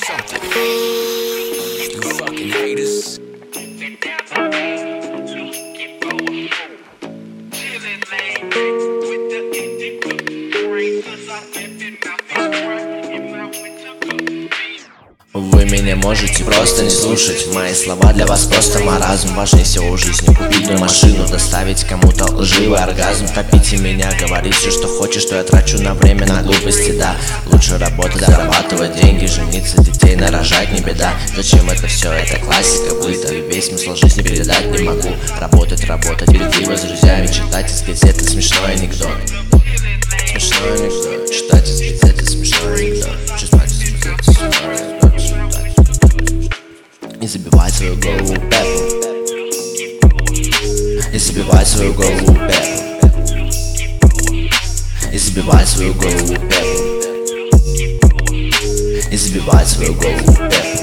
something. You fucking haters. Вы меня можете просто не слушать. Мои слова для вас просто маразм. Важнее всего в жизни купить мне машину, доставить кому-то лживый оргазм. Топите меня, говорить все, что хочешь, что я трачу на время, на глупости, да. Лучше работать, зарабатывать деньги, жениться, детей нарожать, не беда. Зачем это все? Это классика быта, и весь смысл жизни передать не могу. Работать, пить пиво с друзьями, читать из газеты смешной анекдот. Смешной анекдот, читать из газеты смешной анекдот. Читать из газеты смешной анекдот. Не забивай свою голову пеплом. Не забивай свою голову пеплом. Не забивай свою голову пеплом. Не забивай свою голову пеплом.